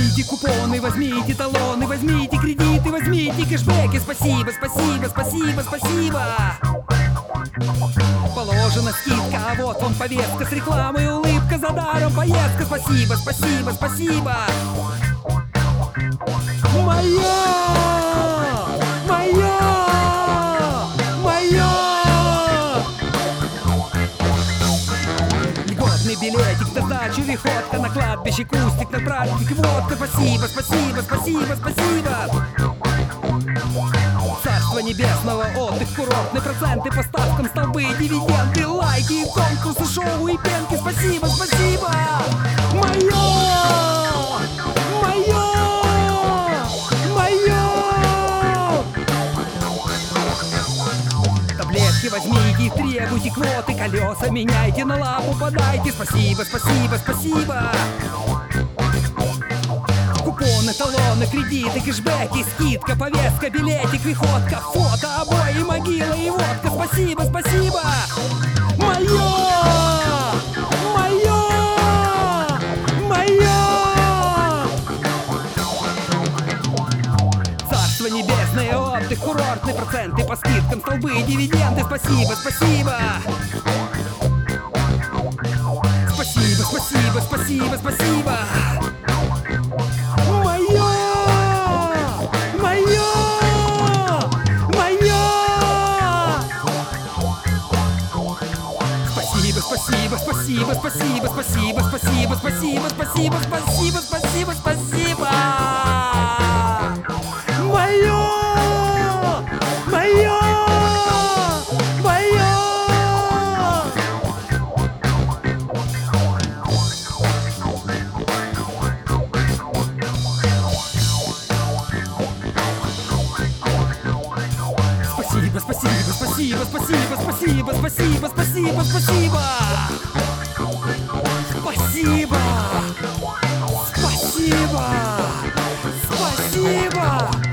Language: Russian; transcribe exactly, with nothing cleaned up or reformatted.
Возьмите купоны, возьмите талоны, возьмите кредиты, возьмите кэшбэки. Спасибо, спасибо, спасибо, спасибо. Положена скидка, а вот вам повестка с рекламой, улыбка, за даром поездка. Спасибо, спасибо, спасибо. Моя! Моя! Моя! Льготный билетик, на дачу виходка, на кладбище кустик, на праздник водка. Спасибо, спасибо, спасибо, спасибо. Царство небесного, отдых, курортные проценты по ставкам, столбы, дивиденды, лайки, конкурсы, шоу и пенки. Спасибо, спасибо. Моя! Моя! Моя! Таблетки возьмите, требуйте квоты, колеса меняйте, на лапу подайте. Спасибо, спасибо, спасибо. Купоны, талоны, кредиты, кэшбэки, скидка, повестка, билетик, виходка, фото, обои, могила и водка. Спасибо, спасибо. Моя! Моя! Моя! Царство небесное, отдых, курортные проценты по скидкам, столбы, дивиденды. Спасибо, спасибо. Спасибо, спасибо, спасибо, спасибо. Спасибо, спасибо, спасибо, спасибо, спасибо, спасибо, спасибо, спасибо, спасибо, спасибо. Моё! Моё! Моё! Спасибо, спасибо, спасибо, спасибо, спасибо, спасибо, спасибо, спасибо. Спасибо! Спасибо! Спасибо!